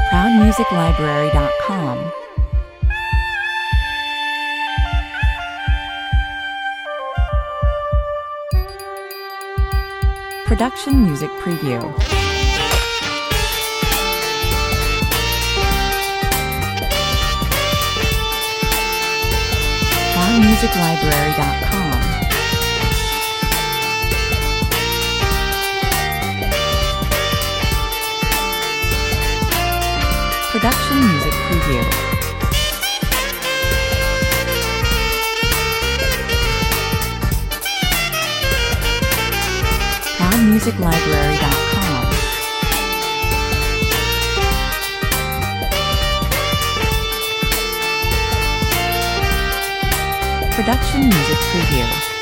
ProudMusicLibrary.com. Production Music Preview. ProudMusicLibrary.com. Production Music Preview. ProudMusicLibrary.com. Production Music Preview.